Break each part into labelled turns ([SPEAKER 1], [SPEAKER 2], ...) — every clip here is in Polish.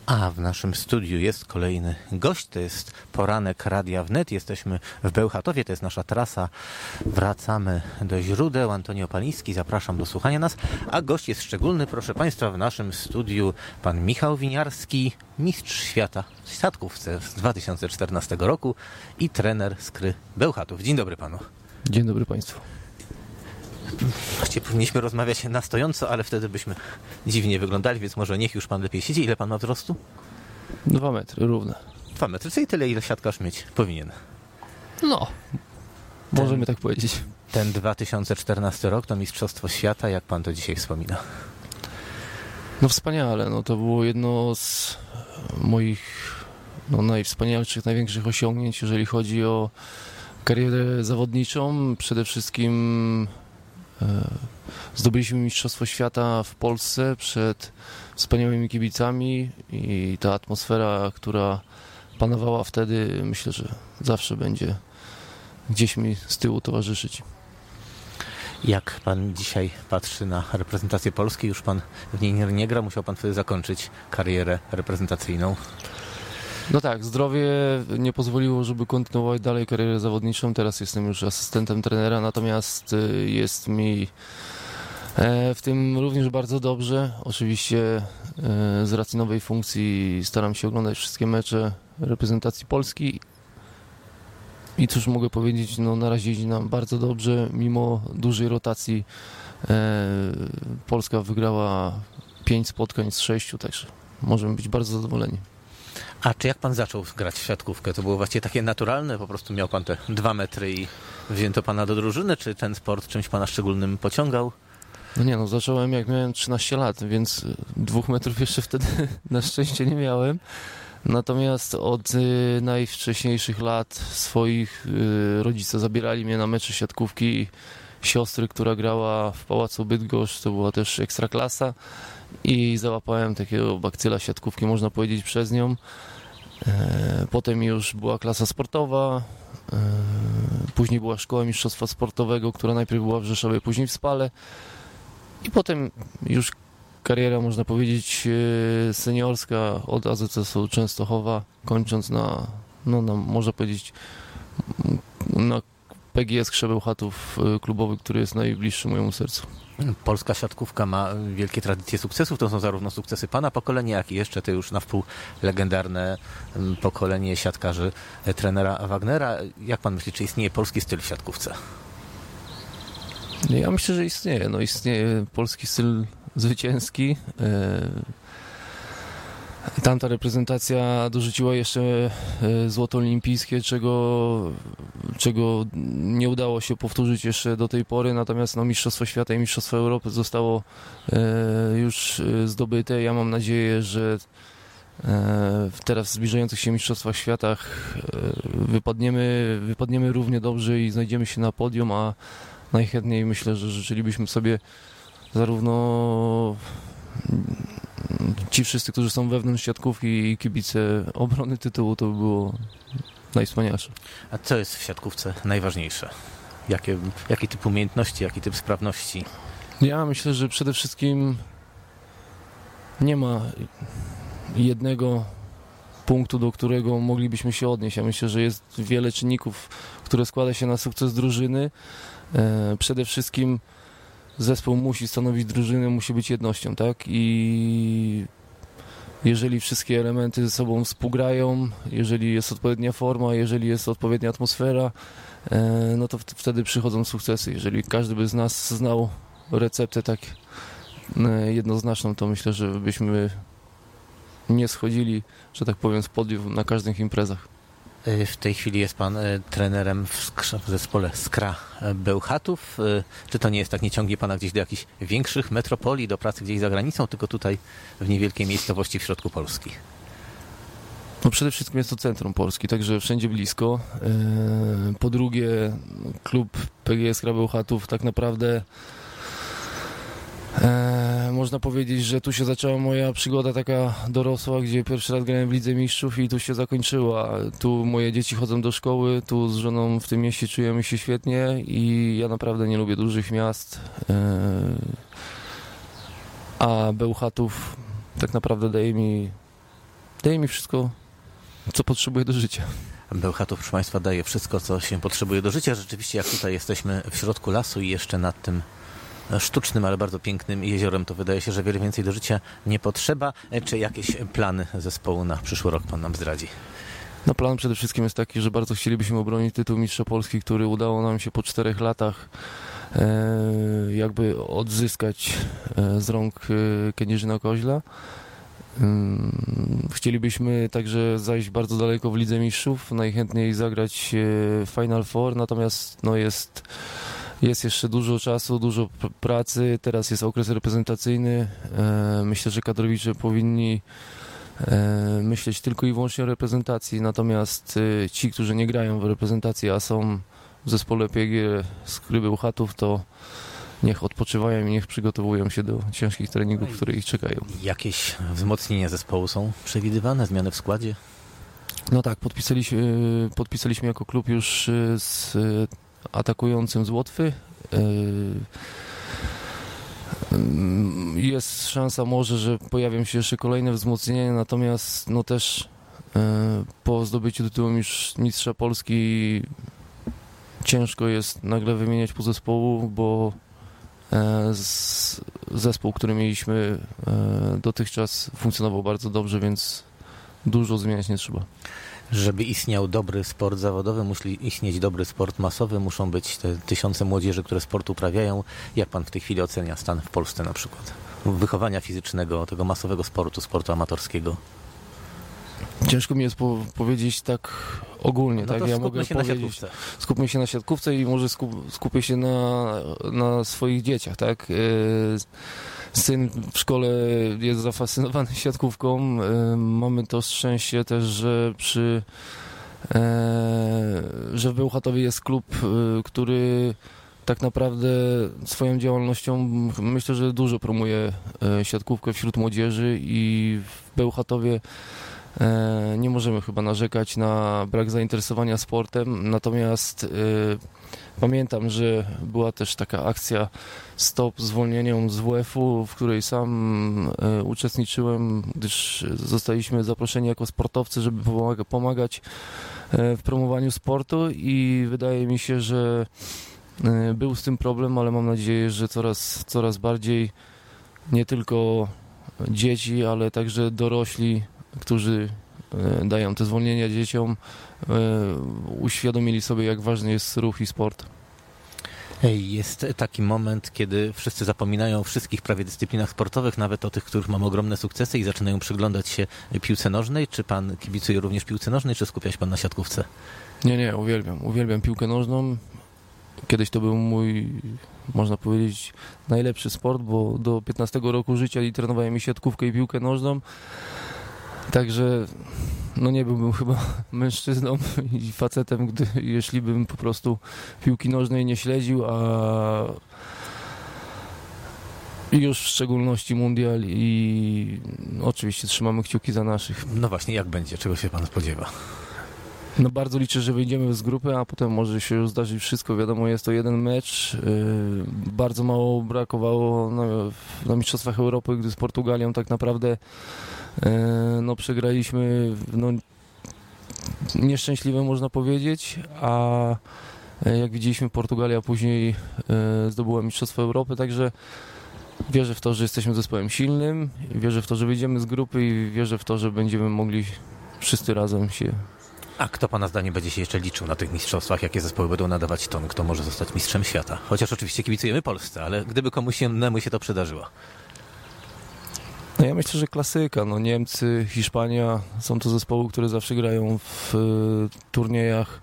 [SPEAKER 1] A w naszym studiu jest kolejny gość, to jest poranek Radia Wnet. Jesteśmy w Bełchatowie, to jest nasza trasa. Wracamy do źródeł. Antoni Opaliński, zapraszam do słuchania nas. A gość jest szczególny, proszę Państwa, w naszym studiu pan Michał Winiarski, mistrz świata w siatkówce z 2014 roku i trener Skry Bełchatów. Dzień dobry panu.
[SPEAKER 2] Dzień dobry Państwu.
[SPEAKER 1] Właściwie powinniśmy rozmawiać na stojąco, ale wtedy byśmy dziwnie wyglądali, więc może niech już pan lepiej siedzi. Ile pan ma wzrostu?
[SPEAKER 2] 2 metry, równe.
[SPEAKER 1] 2 metry, czyli tyle, ile siatkarz mieć powinien.
[SPEAKER 2] No, możemy tak powiedzieć.
[SPEAKER 1] Ten 2014 rok to Mistrzostwo Świata, jak pan to dzisiaj wspomina?
[SPEAKER 2] No wspaniale, no to było jedno z moich najwspanialszych, największych osiągnięć, jeżeli chodzi o karierę zawodniczą. Przede wszystkim zdobyliśmy Mistrzostwo Świata w Polsce przed wspaniałymi kibicami i ta atmosfera, która panowała wtedy, myślę, że zawsze będzie gdzieś mi z tyłu towarzyszyć.
[SPEAKER 1] Jak pan dzisiaj patrzy na reprezentację Polski? Już pan w niej nie gra, musiał pan wtedy zakończyć karierę reprezentacyjną.
[SPEAKER 2] No tak, zdrowie nie pozwoliło, żeby kontynuować dalej karierę zawodniczą. Teraz jestem już asystentem trenera, natomiast jest mi w tym również bardzo dobrze. Oczywiście z racji nowej funkcji staram się oglądać wszystkie mecze reprezentacji Polski. I cóż mogę powiedzieć, no na razie idzie nam bardzo dobrze. Mimo dużej rotacji Polska wygrała 5 spotkań z 6, także możemy być bardzo zadowoleni.
[SPEAKER 1] A czy jak pan zaczął grać w siatkówkę? To było właściwie takie naturalne? Po prostu miał pan te 2 metry i wzięto pana do drużyny? Czy ten sport czymś pana szczególnym pociągał?
[SPEAKER 2] No zacząłem jak miałem 13 lat, więc 2 metrów jeszcze wtedy na szczęście nie miałem. Natomiast od najwcześniejszych lat swoich rodzice zabierali mnie na mecze siatkówki siostry, która grała w Pałacu Bydgoszcz, to była też ekstraklasa i załapałem takiego bakcyla siatkówki, można powiedzieć, przez nią. Potem już była klasa sportowa, później była szkoła mistrzostwa sportowego, która najpierw była w Rzeszowie, później w Spale i potem już kariera, można powiedzieć, seniorska od AZS-u Częstochowa, kończąc na można powiedzieć, na PGS Skrzę Bełchatów klubowy, który jest najbliższy mojemu sercu.
[SPEAKER 1] Polska siatkówka ma wielkie tradycje sukcesów. To są zarówno sukcesy pana pokolenia, jak i jeszcze te już na wpół legendarne pokolenie siatkarzy trenera Wagnera. Jak pan myśli, czy istnieje polski styl w siatkówce?
[SPEAKER 2] Ja myślę, że istnieje. No, istnieje polski styl zwycięski. Tamta reprezentacja dorzuciła jeszcze złoto olimpijskie, czego nie udało się powtórzyć jeszcze do tej pory, natomiast Mistrzostwo Świata i Mistrzostwo Europy zostało już zdobyte. Ja mam nadzieję, że teraz w zbliżających się Mistrzostwach Świata wypadniemy równie dobrze i znajdziemy się na podium, a najchętniej myślę, że życzylibyśmy sobie zarówno ci wszyscy, którzy są wewnątrz siatkówki i kibice obrony tytułu, to by było najwspanialsze.
[SPEAKER 1] A co jest w siatkówce najważniejsze? Jaki typ umiejętności, jaki typ sprawności?
[SPEAKER 2] Ja myślę, że przede wszystkim nie ma jednego punktu, do którego moglibyśmy się odnieść. Ja myślę, że jest wiele czynników, które składa się na sukces drużyny. Przede wszystkim zespół musi stanowić drużynę, musi być jednością, tak? I jeżeli wszystkie elementy ze sobą współgrają, jeżeli jest odpowiednia forma, jeżeli jest odpowiednia atmosfera, no to wtedy przychodzą sukcesy. Jeżeli każdy by z nas znał receptę tak jednoznaczną, to myślę, że byśmy nie schodzili, że tak powiem, z podium na każdych imprezach.
[SPEAKER 1] W tej chwili jest pan trenerem w zespole Skra Bełchatów. Czy to nie jest tak, nie ciągnie pana gdzieś do jakichś większych metropolii, do pracy gdzieś za granicą, tylko tutaj w niewielkiej miejscowości w środku Polski?
[SPEAKER 2] No przede wszystkim jest to centrum Polski, także wszędzie blisko. Po drugie, klub PGS Skra Bełchatów tak naprawdę można powiedzieć, że tu się zaczęła moja przygoda taka dorosła, gdzie pierwszy raz grałem w Lidze Mistrzów i tu się zakończyła. Tu moje dzieci chodzą do szkoły, tu z żoną w tym mieście czujemy się świetnie i ja naprawdę nie lubię dużych miast. A Bełchatów tak naprawdę daje mi daje mi wszystko, co potrzebuję do życia.
[SPEAKER 1] Bełchatów, proszę Państwa, daje wszystko, co się potrzebuje do życia. Rzeczywiście, jak tutaj jesteśmy w środku lasu i jeszcze nad tym sztucznym, ale bardzo pięknym jeziorem, to wydaje się, że wiele więcej do życia nie potrzeba. Czy jakieś plany zespołu na przyszły rok Pan nam zdradzi?
[SPEAKER 2] No plan przede wszystkim jest taki, że bardzo chcielibyśmy obronić tytuł Mistrza Polski, który udało nam się po 4 latach jakby odzyskać z rąk Kędzierzyna Koźla. Chcielibyśmy także zajść bardzo daleko w Lidze Mistrzów, najchętniej zagrać Final Four, natomiast no jest jeszcze dużo czasu, dużo pracy, teraz jest okres reprezentacyjny. Myślę, że kadrowicze powinni myśleć tylko i wyłącznie o reprezentacji, natomiast ci, którzy nie grają w reprezentacji, a są w zespole PG z Bełchatów, to niech odpoczywają i niech przygotowują się do ciężkich treningów, które ich czekają. Jakieś
[SPEAKER 1] wzmocnienia zespołu są przewidywane, zmiany w składzie?
[SPEAKER 2] No tak, podpisaliśmy jako klub już z atakującym z Łotwy. Jest szansa może, że pojawią się jeszcze kolejne wzmocnienia, natomiast no też po zdobyciu tytułu Mistrza Polski ciężko jest nagle wymieniać podzespołu, bo zespół, który mieliśmy dotychczas, funkcjonował bardzo dobrze, więc dużo zmieniać nie trzeba.
[SPEAKER 1] Żeby istniał dobry sport zawodowy, musi istnieć dobry sport masowy, muszą być te tysiące młodzieży, które sport uprawiają. Jak Pan w tej chwili ocenia stan w Polsce na przykład? Wychowania fizycznego, tego masowego sportu amatorskiego?
[SPEAKER 2] Ciężko mi jest powiedzieć tak ogólnie.
[SPEAKER 1] No
[SPEAKER 2] tak?
[SPEAKER 1] to
[SPEAKER 2] Ja
[SPEAKER 1] skupmy
[SPEAKER 2] mogę
[SPEAKER 1] się
[SPEAKER 2] powiedzieć,
[SPEAKER 1] na siatkówce.
[SPEAKER 2] Skupmy się na siatkówce i może skupię się na swoich dzieciach. Tak? Syn w szkole jest zafascynowany siatkówką. Mamy to szczęście też, że w Bełchatowie jest klub, który tak naprawdę swoją działalnością myślę, że dużo promuje siatkówkę wśród młodzieży i w Bełchatowie nie możemy chyba narzekać na brak zainteresowania sportem, natomiast pamiętam, że była też taka akcja Stop zwolnieniom z WF-u, w której sam uczestniczyłem, gdyż zostaliśmy zaproszeni jako sportowcy, żeby pomagać w promowaniu sportu i wydaje mi się, że był z tym problem, ale mam nadzieję, że coraz bardziej nie tylko dzieci, ale także dorośli, którzy dają te zwolnienia dzieciom, uświadomili sobie, jak ważny jest ruch i sport.
[SPEAKER 1] Jest taki moment, kiedy wszyscy zapominają o wszystkich prawie dyscyplinach sportowych, nawet o tych, których mamy ogromne sukcesy i zaczynają przyglądać się piłce nożnej. Czy Pan kibicuje również piłce nożnej, czy skupia się Pan na siatkówce?
[SPEAKER 2] Nie, uwielbiam piłkę nożną. Kiedyś to był mój, można powiedzieć, najlepszy sport, bo do 15 roku życia i trenowałem i siatkówkę i piłkę nożną. Także no nie byłbym chyba mężczyzną i facetem, jeśli bym po prostu piłki nożnej nie śledził, a już w szczególności mundial i oczywiście trzymamy kciuki za naszych.
[SPEAKER 1] No właśnie, jak będzie? Czego się Pan spodziewa?
[SPEAKER 2] No bardzo liczę, że wyjdziemy z grupy, a potem może się już zdarzyć wszystko. Wiadomo, jest to jeden mecz. Bardzo mało brakowało na Mistrzostwach Europy, gdy z Portugalią tak naprawdę no, przegraliśmy nieszczęśliwe, można powiedzieć, a jak widzieliśmy, Portugalia później zdobyła Mistrzostwo Europy, także wierzę w to, że jesteśmy zespołem silnym, wierzę w to, że wyjdziemy z grupy i wierzę w to, że będziemy mogli wszyscy razem się...
[SPEAKER 1] A kto Pana zdaniem będzie się jeszcze liczył na tych mistrzostwach? Jakie zespoły będą nadawać ton? Kto może zostać mistrzem świata? Chociaż oczywiście kibicujemy Polsce, ale gdyby komuś innemu się to przydarzyło.
[SPEAKER 2] No ja myślę, że klasyka. No Niemcy, Hiszpania są to zespoły, które zawsze grają w turniejach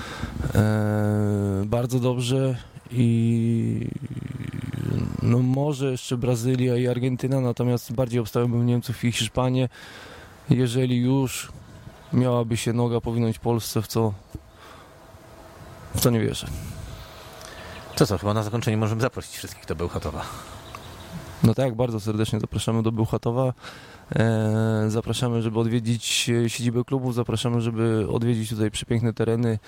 [SPEAKER 2] bardzo dobrze i no może jeszcze Brazylia i Argentyna, natomiast bardziej obstawiałbym Niemców i Hiszpanię. Jeżeli już miałaby się noga powinąć Polsce, w co nie wierzę.
[SPEAKER 1] To co, chyba na zakończenie możemy zaprosić wszystkich do Bełchatowa.
[SPEAKER 2] No tak, bardzo serdecznie zapraszamy do Bełchatowa. Zapraszamy, żeby odwiedzić siedzibę klubu, zapraszamy, żeby odwiedzić tutaj przepiękne tereny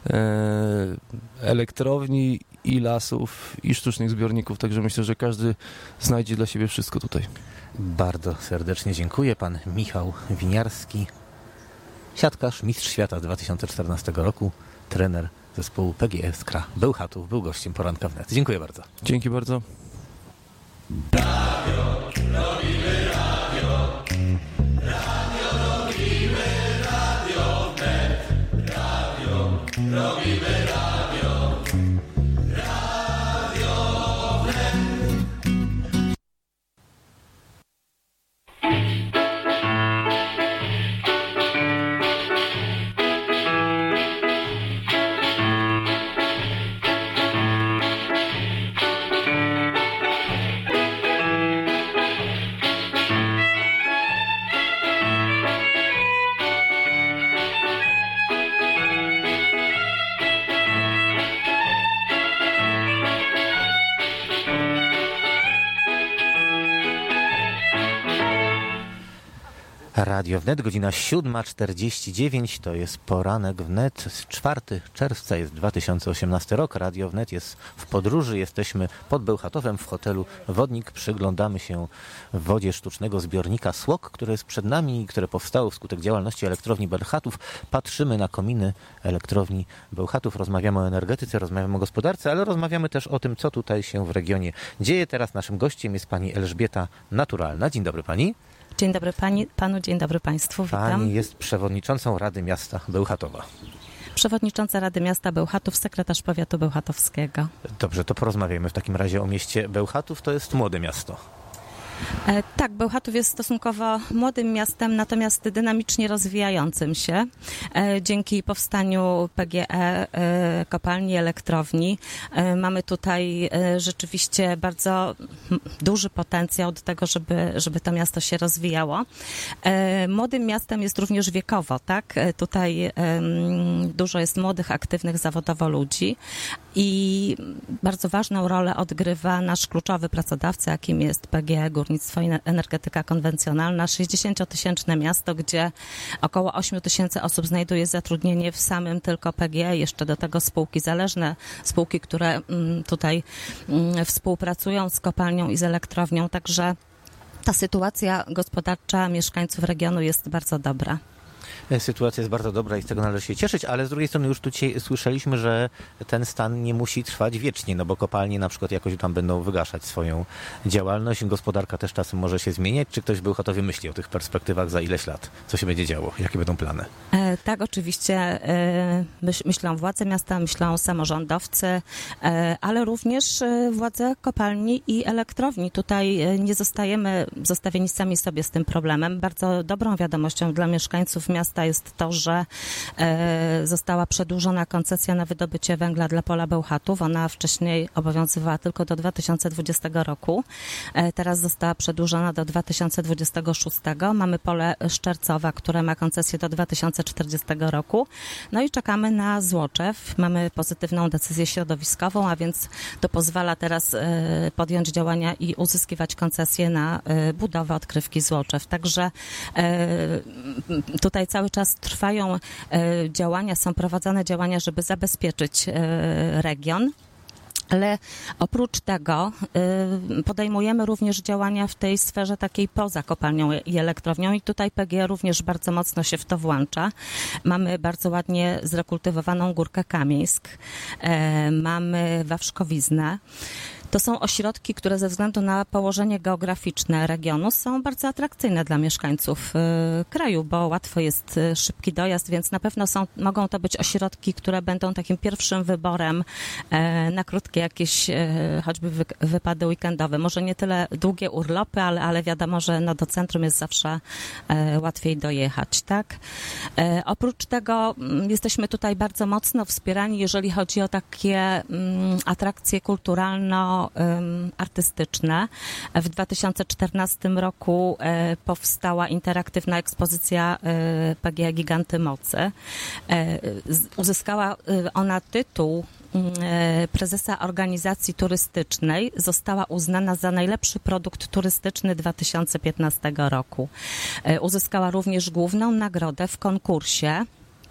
[SPEAKER 2] elektrowni i lasów i sztucznych zbiorników, także myślę, że każdy znajdzie dla siebie wszystko tutaj.
[SPEAKER 1] Bardzo serdecznie dziękuję. Pan Michał Winiarski, siatkarz, mistrz świata 2014 roku, trener zespołu PGE Skra Bełchatów, był gościem Poranka Wnet. Dziękuję bardzo.
[SPEAKER 2] Dzięki bardzo.
[SPEAKER 1] Radio Wnet, godzina 7:49, to jest Poranek Wnet, 4 czerwca jest 2018 rok. Radio Wnet jest w podróży, jesteśmy pod Bełchatowem w hotelu Wodnik. Przyglądamy się wodzie sztucznego zbiornika Słok, które jest przed nami i które powstało wskutek działalności elektrowni Bełchatów. Patrzymy na kominy elektrowni Bełchatów, rozmawiamy o energetyce, rozmawiamy o gospodarce, ale rozmawiamy też o tym, co tutaj się w regionie dzieje. Teraz naszym gościem jest pani Elżbieta Naturalna. Dzień dobry pani.
[SPEAKER 3] Dzień dobry panu, dzień dobry państwu, witam.
[SPEAKER 1] Pani jest przewodniczącą Rady Miasta Bełchatowa.
[SPEAKER 3] Przewodnicząca Rady Miasta Bełchatów, sekretarz powiatu bełchatowskiego.
[SPEAKER 1] Dobrze, to porozmawiajmy w takim razie o mieście Bełchatów. To jest młode miasto.
[SPEAKER 3] Tak, Bełchatów jest stosunkowo młodym miastem, natomiast dynamicznie rozwijającym się. Dzięki powstaniu PGE, kopalni, elektrowni, mamy tutaj rzeczywiście bardzo duży potencjał do tego, żeby to miasto się rozwijało. Młodym miastem jest również wiekowo, tak? Tutaj dużo jest młodych, aktywnych zawodowo ludzi i bardzo ważną rolę odgrywa nasz kluczowy pracodawca, jakim jest PGE Górnictwo i Energetyka Konwencjonalna. 60-tysięczne miasto, gdzie około 8 000 osób znajduje zatrudnienie w samym tylko PGE. Jeszcze do tego spółki zależne, spółki, które tutaj współpracują z kopalnią i z elektrownią. Także ta sytuacja gospodarcza mieszkańców regionu jest bardzo dobra.
[SPEAKER 1] Sytuacja jest bardzo dobra i z tego należy się cieszyć, ale z drugiej strony już tu dzisiaj słyszeliśmy, że ten stan nie musi trwać wiecznie, no bo kopalnie na przykład jakoś tam będą wygaszać swoją działalność, gospodarka też czasem może się zmieniać. Czy ktoś w Bełchatowie myśli o tych perspektywach za ileś lat? Co się będzie działo? Jakie będą plany?
[SPEAKER 3] Tak, oczywiście myślą władze miasta, myślą samorządowcy, ale również władze kopalni i elektrowni. Tutaj nie zostajemy zostawieni sami sobie z tym problemem. Bardzo dobrą wiadomością dla mieszkańców miasta jest to, że została przedłużona koncesja na wydobycie węgla dla pola Bełchatów. Ona wcześniej obowiązywała tylko do 2020 roku. Teraz została przedłużona do 2026. Mamy pole Szczercowa, które ma koncesję do 2040 roku. No i czekamy na Złoczew. Mamy pozytywną decyzję środowiskową, a więc to pozwala teraz podjąć działania i uzyskiwać koncesję na budowę odkrywki Złoczew. Także tutaj cały czas trwają działania, są prowadzone działania, żeby zabezpieczyć region. Ale oprócz tego podejmujemy również działania w tej sferze takiej poza kopalnią i elektrownią i tutaj PGE również bardzo mocno się w to włącza. Mamy bardzo ładnie zrekultywowaną Górkę Kamieńsk, mamy Wawrzkowiznę. To są ośrodki, które ze względu na położenie geograficzne regionu są bardzo atrakcyjne dla mieszkańców kraju, bo łatwo jest szybki dojazd, więc na pewno mogą to być ośrodki, które będą takim pierwszym wyborem na krótkie jakieś choćby wypady weekendowe. Może nie tyle długie urlopy, ale wiadomo, że no do centrum jest zawsze łatwiej dojechać, tak? Oprócz tego jesteśmy tutaj bardzo mocno wspierani, jeżeli chodzi o takie atrakcje kulturalno-artystyczne. W 2014 roku powstała interaktywna ekspozycja PGE Giganty Mocy. Uzyskała ona tytuł prezesa organizacji turystycznej, została uznana za najlepszy produkt turystyczny 2015 roku. Uzyskała również główną nagrodę w konkursie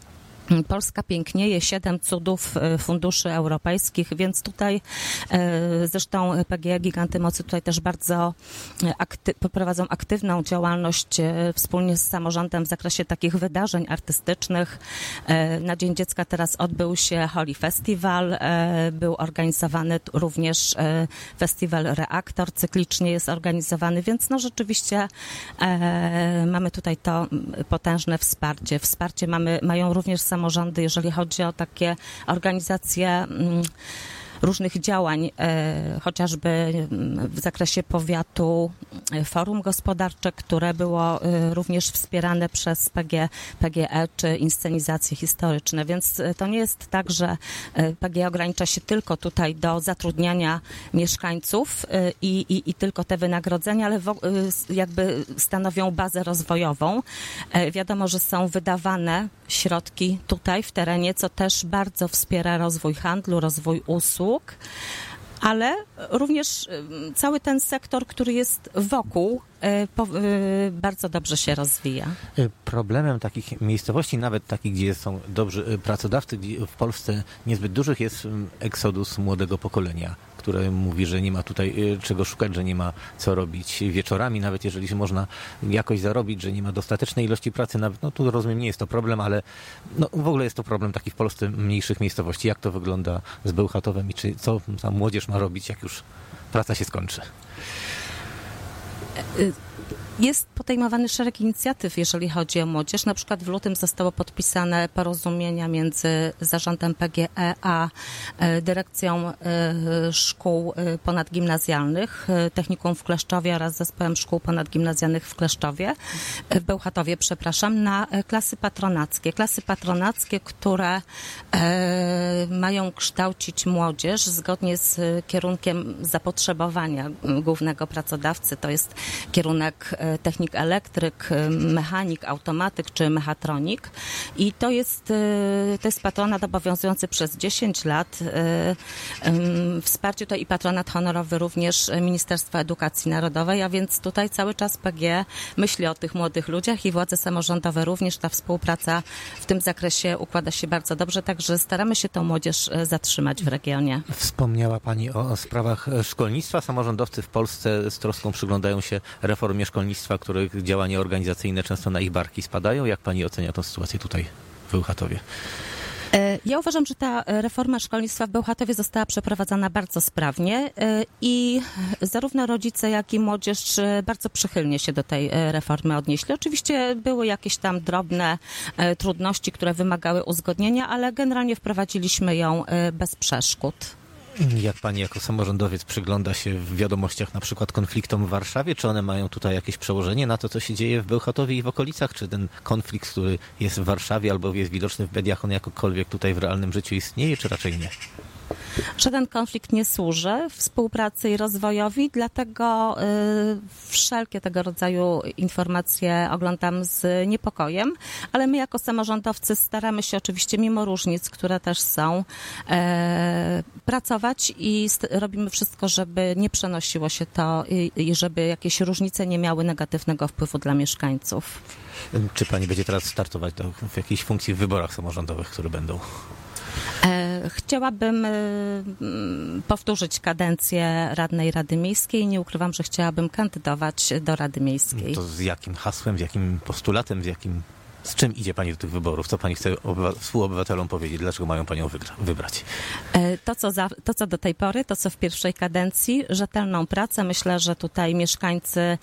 [SPEAKER 3] Polska pięknieje, 7 cudów funduszy europejskich, więc tutaj zresztą PGE Giganty Mocy tutaj też bardzo prowadzą aktywną działalność wspólnie z samorządem w zakresie takich wydarzeń artystycznych. Na Dzień Dziecka teraz odbył się Holi Festival, był organizowany również festiwal Reaktor, cyklicznie jest organizowany, więc no rzeczywiście mamy tutaj to potężne wsparcie. Wsparcie mają również samorządy, jeżeli chodzi o takie organizacje różnych działań, chociażby w zakresie powiatu forum gospodarcze, które było również wspierane przez PGE czy inscenizacje historyczne, więc to nie jest tak, że PGE ogranicza się tylko tutaj do zatrudniania mieszkańców i tylko te wynagrodzenia, ale jakby stanowią bazę rozwojową. Wiadomo, że są wydawane środki tutaj w terenie, co też bardzo wspiera rozwój handlu, rozwój usług, ale również cały ten sektor, który jest wokół, bardzo dobrze się rozwija.
[SPEAKER 1] Problemem takich miejscowości, nawet takich, gdzie są dobrzy pracodawcy, gdzie w Polsce niezbyt dużych, jest eksodus młodego pokolenia, które mówi, że nie ma tutaj czego szukać, że nie ma co robić wieczorami, nawet jeżeli można jakoś zarobić, że nie ma dostatecznej ilości pracy. Nawet, no tu rozumiem, nie jest to problem, ale no, w ogóle jest to problem taki w Polsce mniejszych miejscowości. Jak to wygląda z Bełchatowem i co ta młodzież ma robić, jak już praca się skończy?
[SPEAKER 3] Jest podejmowany szereg inicjatyw, jeżeli chodzi o młodzież. Na przykład w lutym zostało podpisane porozumienia między zarządem PGE a dyrekcją szkół ponadgimnazjalnych, technikum w Kleszczowie oraz zespołem szkół ponadgimnazjalnych w Bełchatowie, na klasy patronackie. Klasy patronackie, które mają kształcić młodzież zgodnie z kierunkiem zapotrzebowania głównego pracodawcy. To jest kierunek technik elektryk, mechanik, automatyk czy mechatronik. I to jest patronat obowiązujący przez 10 lat. Wsparcie to i patronat honorowy również Ministerstwa Edukacji Narodowej, a więc tutaj cały czas PGE myśli o tych młodych ludziach i władze samorządowe również. Ta współpraca w tym zakresie układa się bardzo dobrze, także staramy się tą młodzież zatrzymać w regionie.
[SPEAKER 1] Wspomniała Pani o sprawach szkolnictwa. Samorządowcy w Polsce z troską przyglądają się reformie szkolnictwa, których działania organizacyjne często na ich barki spadają. Jak Pani ocenia tę sytuację tutaj w Bełchatowie?
[SPEAKER 3] Ja uważam, że ta reforma szkolnictwa w Bełchatowie została przeprowadzona bardzo sprawnie i zarówno rodzice, jak i młodzież bardzo przychylnie się do tej reformy odnieśli. Oczywiście były jakieś tam drobne trudności, które wymagały uzgodnienia, ale generalnie wprowadziliśmy ją bez przeszkód.
[SPEAKER 1] Jak Pani jako samorządowiec przygląda się w wiadomościach na przykład konfliktom w Warszawie? Czy one mają tutaj jakieś przełożenie na to, co się dzieje w Bełchatowie i w okolicach? Czy ten konflikt, który jest w Warszawie albo jest widoczny w mediach, on jakokolwiek tutaj w realnym życiu istnieje, czy raczej nie?
[SPEAKER 3] Żaden konflikt nie służy współpracy i rozwojowi, dlatego wszelkie tego rodzaju informacje oglądam z niepokojem, ale my jako samorządowcy staramy się oczywiście mimo różnic, które też są, pracować i robimy wszystko, żeby nie przenosiło się to i żeby jakieś różnice nie miały negatywnego wpływu dla mieszkańców.
[SPEAKER 1] Czy Pani będzie teraz startować w jakiejś funkcji w wyborach samorządowych, które będą?
[SPEAKER 3] Chciałabym powtórzyć kadencję radnej Rady Miejskiej. Nie ukrywam, że chciałabym kandydować do Rady Miejskiej.
[SPEAKER 1] To z jakim hasłem, z jakim postulatem, z czym idzie Pani do tych wyborów? Co Pani chce współobywatelom powiedzieć? Dlaczego mają Panią wybrać?
[SPEAKER 3] To, co do tej pory, to co w pierwszej kadencji, rzetelną pracę. Myślę, że tutaj mieszkańcy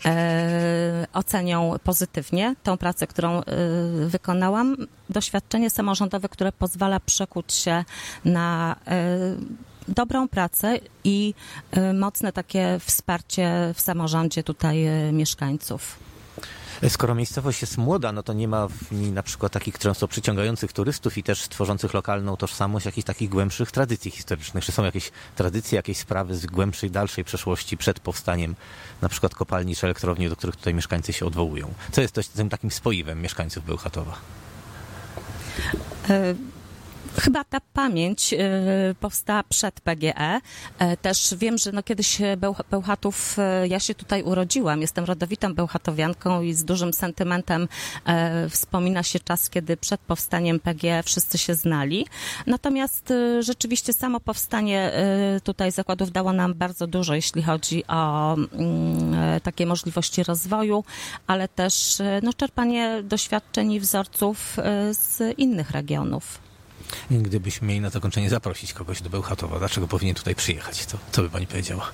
[SPEAKER 3] ocenią pozytywnie tą pracę, którą wykonałam. Doświadczenie samorządowe, które pozwala przekuć się na dobrą pracę i mocne takie wsparcie w samorządzie tutaj mieszkańców.
[SPEAKER 1] Skoro miejscowość jest młoda, no to nie ma w niej na przykład takich często przyciągających turystów i też tworzących lokalną tożsamość jakichś takich głębszych tradycji historycznych. Czy są jakieś tradycje, jakieś sprawy z głębszej, dalszej przeszłości przed powstaniem na przykład kopalni czy elektrowni, do których tutaj mieszkańcy się odwołują? Co jest tym takim spoiwem mieszkańców Bełchatowa?
[SPEAKER 3] Chyba ta pamięć powstała przed PGE. Też wiem, że kiedyś Bełchatów, ja się tutaj urodziłam, jestem rodowitą bełchatowianką i z dużym sentymentem wspomina się czas, kiedy przed powstaniem PGE wszyscy się znali. Natomiast rzeczywiście samo powstanie tutaj zakładów dało nam bardzo dużo, jeśli chodzi o takie możliwości rozwoju, ale też czerpanie doświadczeń i wzorców z innych regionów.
[SPEAKER 1] Gdybyśmy mieli na zakończenie zaprosić kogoś do Bełchatowa, dlaczego powinien tutaj przyjechać? To co by pani powiedziała?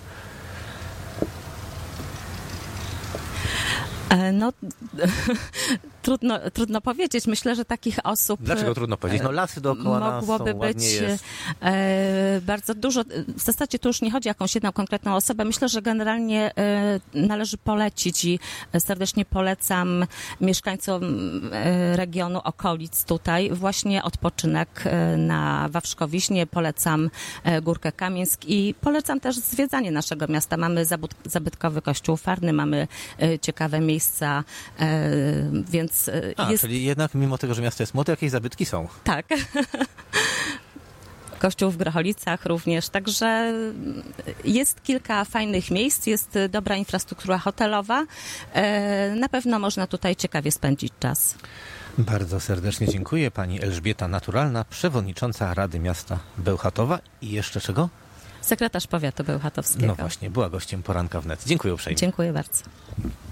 [SPEAKER 3] Trudno powiedzieć. Myślę, że takich osób...
[SPEAKER 1] Dlaczego trudno powiedzieć? Lasy dookoła nas są, ładnie jest.
[SPEAKER 3] Bardzo dużo. W zasadzie to już nie chodzi o jakąś jedną konkretną osobę. Myślę, że generalnie należy polecić i serdecznie polecam mieszkańcom regionu, okolic tutaj właśnie odpoczynek na Wawrzkowiśnie. Polecam Górkę Kamieńsk i polecam też zwiedzanie naszego miasta. Mamy zabytkowy kościół Farny, mamy ciekawe miejsca, więc
[SPEAKER 1] czyli jednak mimo tego, że miasto jest młode, jakieś zabytki są.
[SPEAKER 3] Tak. Kościół w Grocholicach również, także jest kilka fajnych miejsc, jest dobra infrastruktura hotelowa. Na pewno można tutaj ciekawie spędzić czas.
[SPEAKER 1] Bardzo serdecznie dziękuję. Pani Elżbieta Naturalna, przewodnicząca Rady Miasta Bełchatowa i jeszcze czego?
[SPEAKER 3] Sekretarz powiatu bełchatowskiego.
[SPEAKER 1] No właśnie, była gościem Poranka Wnet. Dziękuję uprzejmie.
[SPEAKER 3] Dziękuję bardzo.